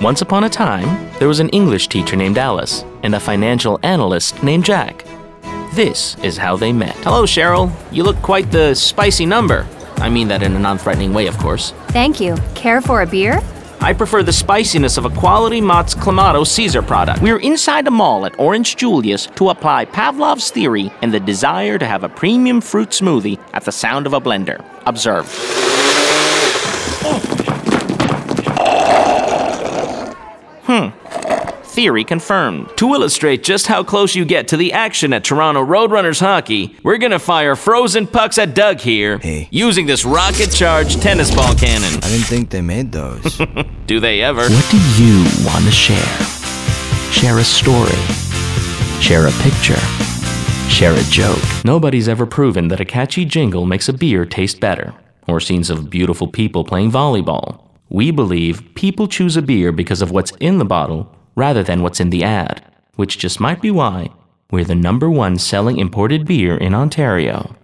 Once upon a time, there was an English teacher named Alice and a financial analyst named Jack. This is how they met. Hello, Cheryl. You look quite the spicy number. I mean that in a non-threatening way, of course. Thank you. Care for a beer? I prefer the spiciness of a quality Mott's Clamato Caesar product. We're inside the mall at Orange Julius to apply Pavlov's theory and the desire to have a premium fruit smoothie at the sound of a blender. Observe. Theory confirmed. To illustrate just how close you get to the action at Toronto Roadrunners hockey, we're gonna fire frozen pucks at Doug here. Hey. Using this rocket-charged tennis ball cannon. I didn't think they made those. Do they ever? What do you want to share? Share a story. Share a picture. Share a joke. Nobody's ever proven that a catchy jingle makes a beer taste better, or scenes of beautiful people playing volleyball. We believe people choose a beer because of what's in the bottle rather than what's in the ad, which just might be why we're the #1 selling imported beer in Ontario.